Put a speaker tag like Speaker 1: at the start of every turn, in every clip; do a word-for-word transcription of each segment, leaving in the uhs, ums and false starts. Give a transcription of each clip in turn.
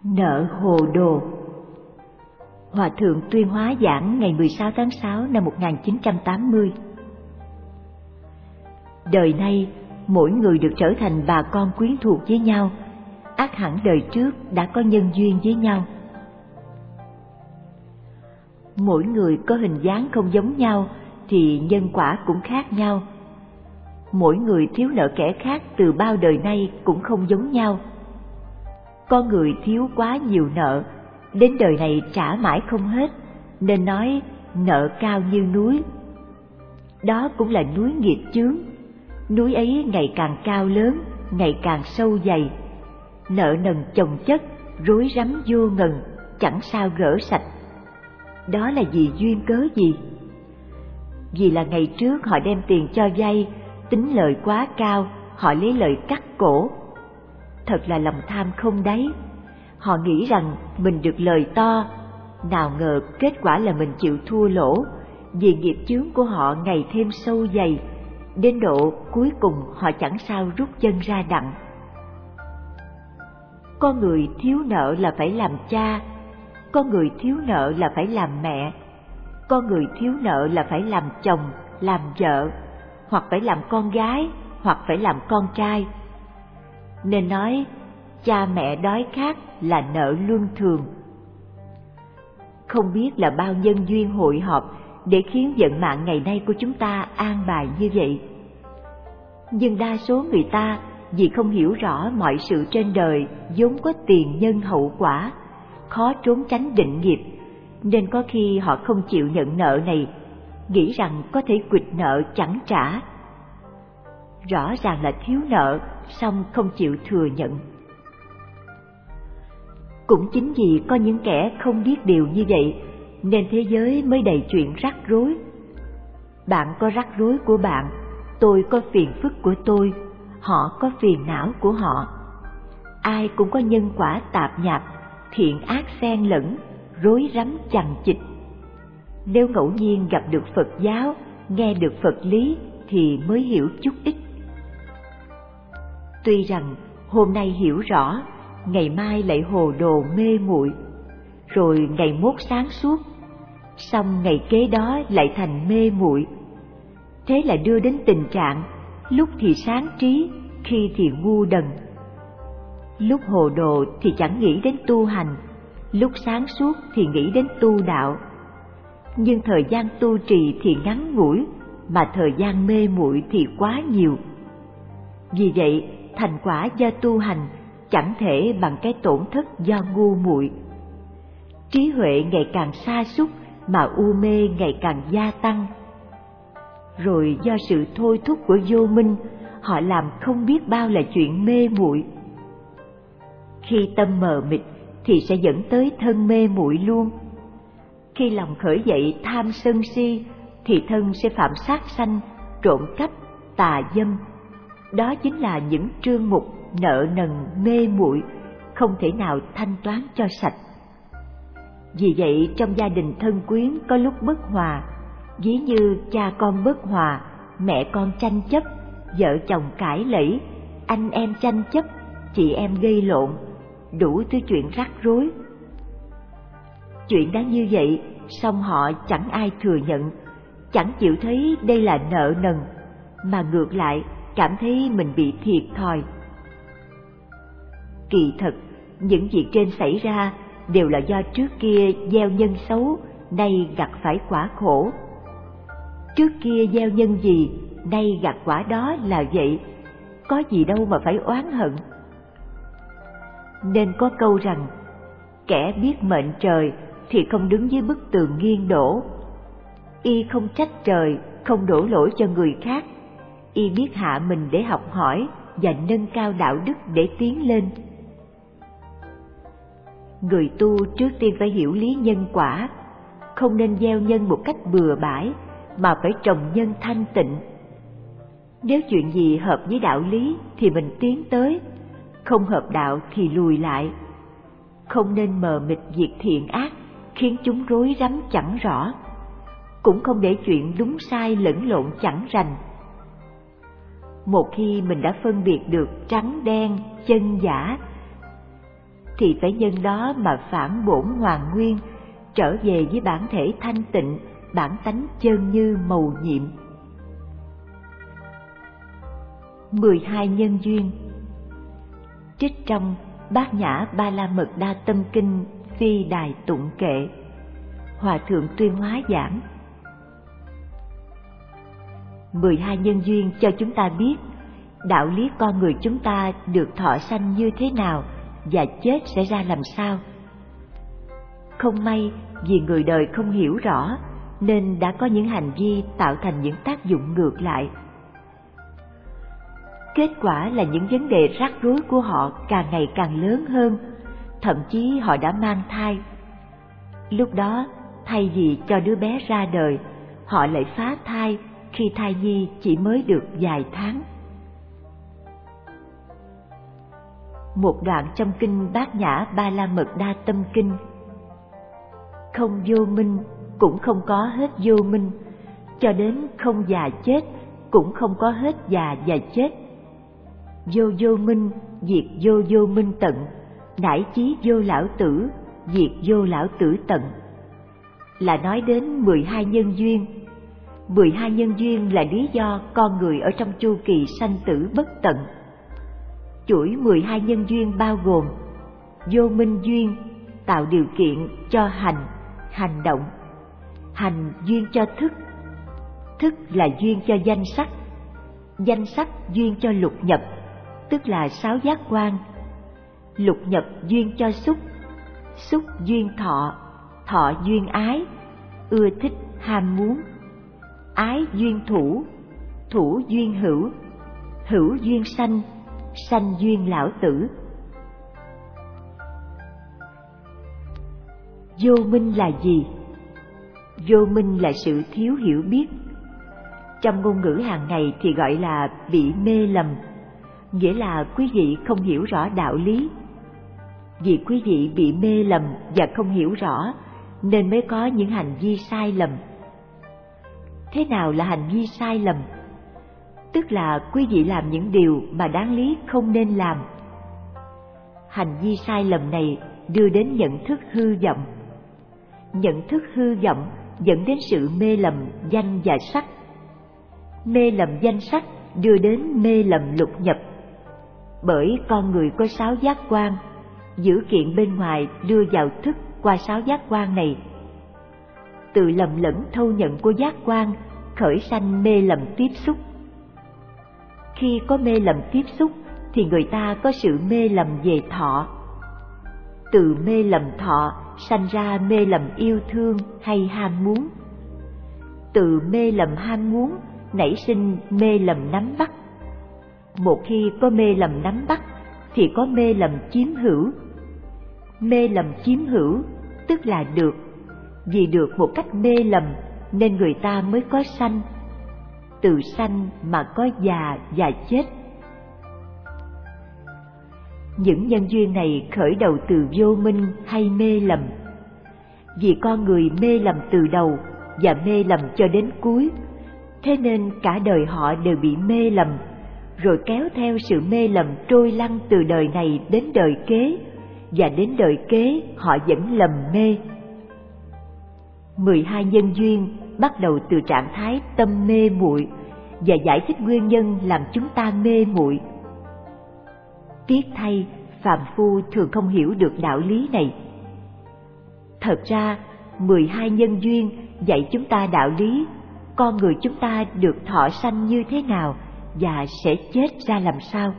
Speaker 1: Nợ hồ đồ. Hòa thượng Tuyên Hóa giảng ngày mười sáu tháng sáu năm một nghìn chín trăm tám mươi. Đời nay, mỗi người được trở thành bà con quyến thuộc với nhau, ắt hẳn đời trước đã có nhân duyên với nhau. Mỗi người có hình dáng không giống nhau thì nhân quả cũng khác nhau. Mỗi người thiếu nợ kẻ khác từ bao đời nay cũng không giống nhau. Có người thiếu quá nhiều nợ, đến đời này trả mãi không hết, nên nói nợ cao như núi. Đó cũng là núi nghiệp chướng. Núi ấy ngày càng cao lớn, ngày càng sâu dày. Nợ nần chồng chất, rối rắm vô ngần, chẳng sao gỡ sạch. Đó là vì duyên cớ gì? Vì là ngày trước họ đem tiền cho vay, tính lời quá cao, họ lấy lời cắt cổ. Thật là lòng tham không đáy. Họ nghĩ rằng mình được lời to, nào ngờ kết quả là mình chịu thua lỗ, vì nghiệp chướng của họ ngày thêm sâu dày, đến độ cuối cùng họ chẳng sao rút chân ra đặng. Có người thiếu nợ là phải làm cha, có người thiếu nợ là phải làm mẹ, có người thiếu nợ là phải làm chồng, làm vợ, hoặc phải làm con gái, hoặc phải làm con trai. Nên nói, cha mẹ đói khát là nợ luân thường. Không biết là bao nhân duyên hội họp để khiến vận mạng ngày nay của chúng ta an bài như vậy. Nhưng đa số người ta vì không hiểu rõ mọi sự trên đời vốn có tiền nhân hậu quả, khó trốn tránh định nghiệp, nên có khi họ không chịu nhận nợ này, nghĩ rằng có thể quỵt nợ chẳng trả. Rõ ràng là thiếu nợ, song không chịu thừa nhận. Cũng chính vì có những kẻ không biết điều như vậy, nên thế giới mới đầy chuyện rắc rối. Bạn có rắc rối của bạn, tôi có phiền phức của tôi, họ có phiền não của họ. Ai cũng có nhân quả tạp nhạp, thiện ác xen lẫn, rối rắm chằng chịt. Nếu ngẫu nhiên gặp được Phật giáo, nghe được Phật lý thì mới hiểu chút ít. Tuy rằng hôm nay hiểu rõ, ngày mai lại hồ đồ mê muội, rồi ngày mốt sáng suốt, xong ngày kế đó lại thành mê muội. Thế là đưa đến tình trạng lúc thì sáng trí, khi thì ngu đần. Lúc hồ đồ thì chẳng nghĩ đến tu hành, lúc sáng suốt thì nghĩ đến tu đạo. Nhưng thời gian tu trì thì ngắn ngủi, mà thời gian mê muội thì quá nhiều. Vì vậy, thành quả do tu hành chẳng thể bằng cái tổn thất do ngu muội. Trí huệ ngày càng sa sút mà u mê ngày càng gia tăng. Rồi do sự thôi thúc của vô minh, họ làm không biết bao là chuyện mê muội. Khi tâm mờ mịt thì sẽ dẫn tới thân mê muội luôn. Khi lòng khởi dậy tham sân si thì thân sẽ phạm sát sanh, trộm cắp, tà dâm. Đó chính là những trương mục nợ nần mê muội, không thể nào thanh toán cho sạch. Vì vậy trong gia đình thân quyến có lúc bất hòa, ví như cha con bất hòa, mẹ con tranh chấp, vợ chồng cãi lẫy, anh em tranh chấp, chị em gây lộn, đủ thứ chuyện rắc rối. Chuyện đã như vậy, song họ chẳng ai thừa nhận, chẳng chịu thấy đây là nợ nần, mà ngược lại cảm thấy mình bị thiệt thòi. Kỳ thực, những việc trên xảy ra đều là do trước kia gieo nhân xấu, nay gặt phải quả khổ. Trước kia gieo nhân gì, nay gặt quả đó là vậy, có gì đâu mà phải oán hận. Nên có câu rằng, kẻ biết mệnh trời thì không đứng dưới bức tường nghiêng đổ. Y không trách trời, không đổ lỗi cho người khác. Y biết hạ mình để học hỏi và nâng cao đạo đức để tiến lên. Người tu trước tiên phải hiểu lý nhân quả, không nên gieo nhân một cách bừa bãi, mà phải trồng nhân thanh tịnh. Nếu chuyện gì hợp với đạo lý thì mình tiến tới, không hợp đạo thì lùi lại. Không nên mờ mịt việc thiện ác, khiến chúng rối rắm chẳng rõ. Cũng không để chuyện đúng sai lẫn lộn chẳng rành. Một khi mình đã phân biệt được trắng đen, chân giả, thì phải nhân đó mà phản bổn hoàn nguyên, trở về với bản thể thanh tịnh, bản tánh chân như mầu nhiệm. mười hai nhân duyên. Trích trong Bát Nhã Ba La Mật Đa Tâm Kinh Phi Đài Tụng Kệ, Hòa thượng Tuyên Hóa giảng. mười hai nhân duyên cho chúng ta biết đạo lý con người chúng ta được thọ sanh như thế nào và chết sẽ ra làm sao. Không may vì người đời không hiểu rõ nên đã có những hành vi tạo thành những tác dụng ngược lại. Kết quả là những vấn đề rắc rối của họ càng ngày càng lớn hơn, thậm chí họ đã mang thai. Lúc đó, thay vì cho đứa bé ra đời, họ lại phá thai khi thai nhi chỉ mới được vài tháng. Một đoạn trong kinh Bát Nhã Ba La Mật Đa Tâm Kinh: không vô minh cũng không có hết vô minh, cho đến không già chết cũng không có hết già và chết. Vô vô minh diệt vô vô minh tận, nải chí vô lão tử diệt vô lão tử tận. Là nói đến mười hai nhân duyên. mười hai nhân duyên là lý do con người ở trong chu kỳ sanh tử bất tận. Chuỗi mười hai nhân duyên bao gồm vô minh duyên, tạo điều kiện cho hành, hành động. Hành duyên cho thức, thức là duyên cho danh sắc, danh sắc duyên cho lục nhập, tức là sáu giác quan. Lục nhập duyên cho xúc, xúc duyên thọ, thọ duyên ái, ưa thích ham muốn. Ái duyên thủ, thủ duyên hữu, hữu duyên sanh, sanh duyên lão tử. Vô minh là gì? Vô minh là sự thiếu hiểu biết. Trong ngôn ngữ hàng ngày thì gọi là bị mê lầm, nghĩa là quý vị không hiểu rõ đạo lý. Vì quý vị bị mê lầm và không hiểu rõ nên mới có những hành vi sai lầm. Thế nào là hành vi sai lầm? Tức là quý vị làm những điều mà đáng lý không nên làm. Hành vi sai lầm này đưa đến nhận thức hư vọng. Nhận thức hư vọng dẫn đến sự mê lầm danh và sắc. Mê lầm danh sắc đưa đến mê lầm lục nhập. Bởi con người có sáu giác quan, dữ kiện bên ngoài đưa vào thức qua sáu giác quan này. Từ lầm lẫn thâu nhận của giác quan khởi sanh mê lầm tiếp xúc. Khi có mê lầm tiếp xúc thì người ta có sự mê lầm về thọ. Từ mê lầm thọ sanh ra mê lầm yêu thương hay ham muốn. Từ mê lầm ham muốn nảy sinh mê lầm nắm bắt. Một khi có mê lầm nắm bắt thì có mê lầm chiếm hữu. Mê lầm chiếm hữu tức là được. Vì được một cách mê lầm nên người ta mới có sanh. Từ sanh mà có già và chết. Những nhân duyên này khởi đầu từ vô minh hay mê lầm. Vì con người mê lầm từ đầu và mê lầm cho đến cuối, thế nên cả đời họ đều bị mê lầm, rồi kéo theo sự mê lầm trôi lăn từ đời này đến đời kế, và đến đời kế họ vẫn lầm mê. mười hai nhân duyên bắt đầu từ trạng thái tâm mê muội và giải thích nguyên nhân làm chúng ta mê muội. Tiếc thay, phàm phu thường không hiểu được đạo lý này. Thật ra, mười hai nhân duyên dạy chúng ta đạo lý con người chúng ta được thọ sanh như thế nào và sẽ chết ra làm sao.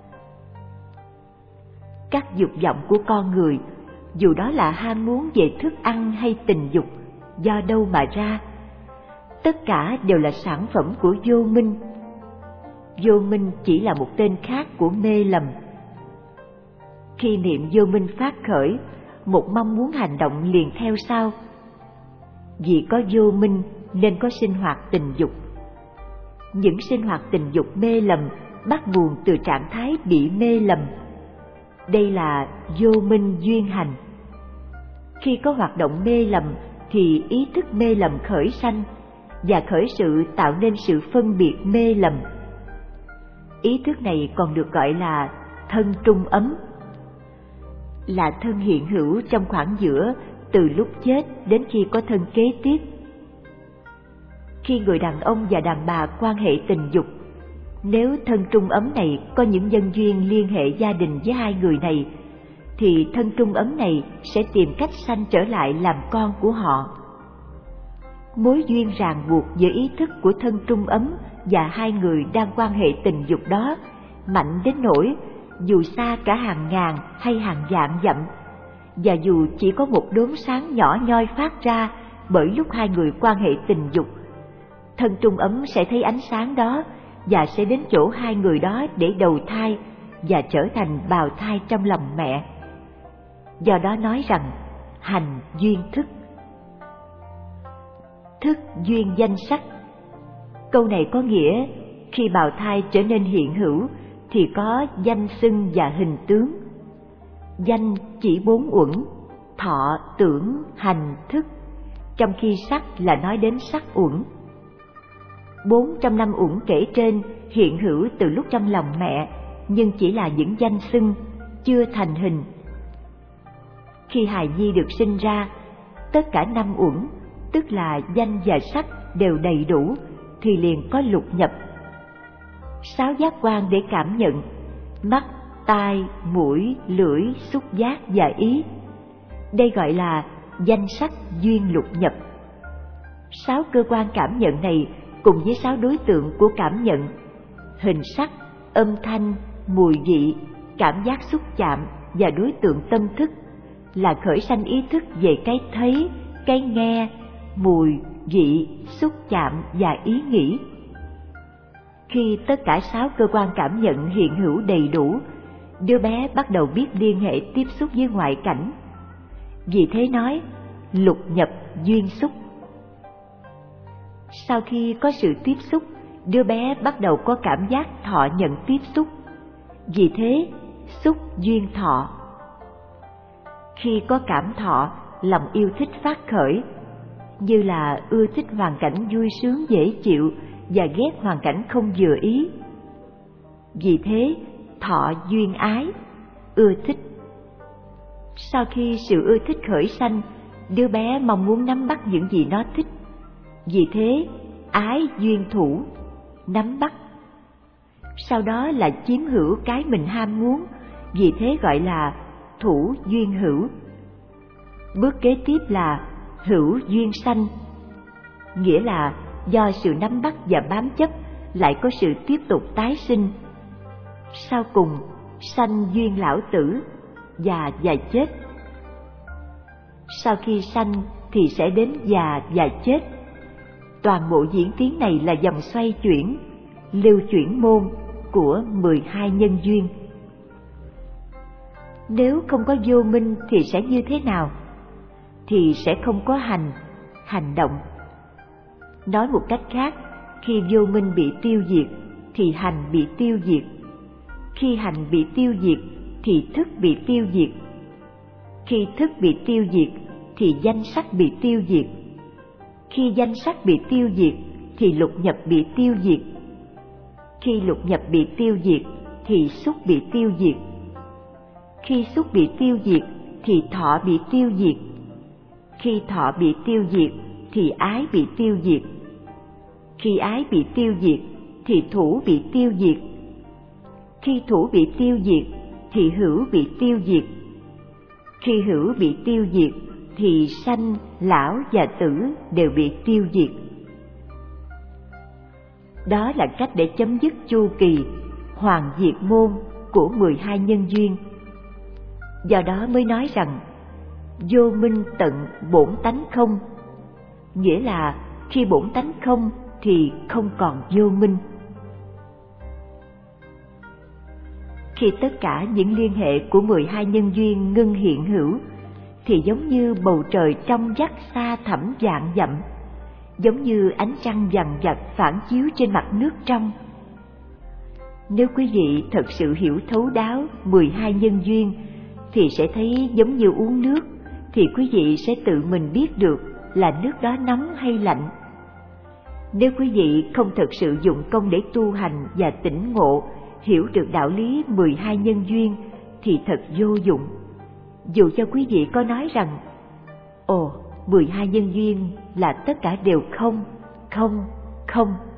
Speaker 1: Các dục vọng của con người, dù đó là ham muốn về thức ăn hay tình dục, do đâu mà ra? Tất cả đều là sản phẩm của vô minh. Vô minh chỉ là một tên khác của mê lầm. Khi niệm vô minh phát khởi, một mong muốn hành động liền theo sau. Vì có vô minh nên có sinh hoạt tình dục. Những sinh hoạt tình dục mê lầm bắt nguồn từ trạng thái bị mê lầm. Đây là vô minh duyên hành. Khi có hoạt động mê lầm thì ý thức mê lầm khởi sanh và khởi sự tạo nên sự phân biệt mê lầm. Ý thức này còn được gọi là thân trung ấm. là thân hiện hữu trong khoảng giữa từ lúc chết đến khi có thân kế tiếp. Khi người đàn ông và đàn bà quan hệ tình dục, nếu thân trung ấm này có những nhân duyên liên hệ gia đình với hai người này, thì thân trung ấm này sẽ tìm cách sanh trở lại làm con của họ. Mối duyên ràng buộc giữa ý thức của thân trung ấm và hai người đang quan hệ tình dục đó mạnh đến nỗi dù xa cả hàng ngàn hay hàng vạn dặm, và dù chỉ có một đốm sáng nhỏ nhoi phát ra bởi lúc hai người quan hệ tình dục, thân trung ấm sẽ thấy ánh sáng đó và sẽ đến chỗ hai người đó để đầu thai và trở thành bào thai trong lòng mẹ. Do đó nói rằng hành duyên thức. Thức duyên danh sắc. Câu này có nghĩa khi bào thai trở nên hiện hữu thì có danh xưng và hình tướng. Danh chỉ bốn uẩn: thọ, tưởng, hành, thức, trong khi sắc là nói đến sắc uẩn. Bốn trong năm uẩn kể trên hiện hữu từ lúc trong lòng mẹ, nhưng chỉ là những danh xưng, chưa thành hình. Khi hài nhi được sinh ra, tất cả năm uẩn, tức là danh và sắc đều đầy đủ, thì liền có lục nhập. Sáu giác quan để cảm nhận: mắt, tai, mũi, lưỡi, xúc giác và ý. Đây gọi là danh sắc duyên lục nhập. Sáu cơ quan cảm nhận này cùng với sáu đối tượng của cảm nhận: hình sắc, âm thanh, mùi vị, cảm giác xúc chạm và đối tượng tâm thức, là khởi sanh ý thức về cái thấy, cái nghe, mùi, vị, xúc chạm và ý nghĩ. Khi tất cả sáu cơ quan cảm nhận hiện hữu đầy đủ, đứa bé bắt đầu biết liên hệ tiếp xúc với ngoại cảnh. Vì thế nói lục nhập duyên xúc. Sau khi có sự tiếp xúc, đứa bé bắt đầu có cảm giác thọ nhận tiếp xúc. Vì thế xúc duyên thọ. Khi có cảm thọ, lòng yêu thích phát khởi, như là ưa thích hoàn cảnh vui sướng dễ chịu và ghét hoàn cảnh không vừa ý. Vì thế thọ duyên ái, ưa thích. Sau khi sự ưa thích khởi sanh, đứa bé mong muốn nắm bắt những gì nó thích. Vì thế ái duyên thủ, nắm bắt. Sau đó là chiếm hữu cái mình ham muốn, vì thế gọi là thủ duyên hữu. Bước kế tiếp là hữu duyên sanh, nghĩa là do sự nắm bắt và bám chấp lại có sự tiếp tục tái sinh. Sau cùng sanh duyên lão tử, già và chết. Sau khi sanh thì sẽ đến già và chết. Toàn bộ diễn tiến này là vòng xoay chuyển, lưu chuyển môn của mười hai nhân duyên. Nếu không có vô minh thì sẽ như thế nào? Thì sẽ không có hành, hành động. Nói một cách khác, khi vô minh bị tiêu diệt thì hành bị tiêu diệt. Khi hành bị tiêu diệt thì thức bị tiêu diệt. Khi thức bị tiêu diệt thì danh sắc bị tiêu diệt. Khi danh sắc bị tiêu diệt thì lục nhập bị tiêu diệt. Khi lục nhập bị tiêu diệt thì xúc bị tiêu diệt. Khi xúc bị tiêu diệt thì thọ bị tiêu diệt. Khi thọ bị tiêu diệt thì ái bị tiêu diệt. Khi ái bị tiêu diệt thì thủ bị tiêu diệt. Khi thủ bị tiêu diệt thì hữu bị tiêu diệt. Khi hữu bị tiêu diệt thì sanh, lão và tử đều bị tiêu diệt. Đó là cách để chấm dứt chu kỳ hoàn diệt môn của mười hai nhân duyên. Do đó mới nói rằng vô minh tận bổn tánh không, nghĩa là khi bổn tánh không thì không còn vô minh. Khi tất cả những liên hệ của mười hai nhân duyên ngưng hiện hữu, thì giống như bầu trời trong vắt xa thẳm vạn dặm, giống như ánh trăng vằn vặt phản chiếu trên mặt nước trong. Nếu quý vị thật sự hiểu thấu đáo mười hai nhân duyên, thì sẽ thấy giống như uống nước, thì quý vị sẽ tự mình biết được là nước đó nóng hay lạnh. Nếu quý vị không thật sự dụng công để tu hành và tỉnh ngộ, hiểu được đạo lý mười hai nhân duyên, thì thật vô dụng. dù cho quý vị có nói rằng ồ, mười hai nhân duyên là tất cả đều không, không, không,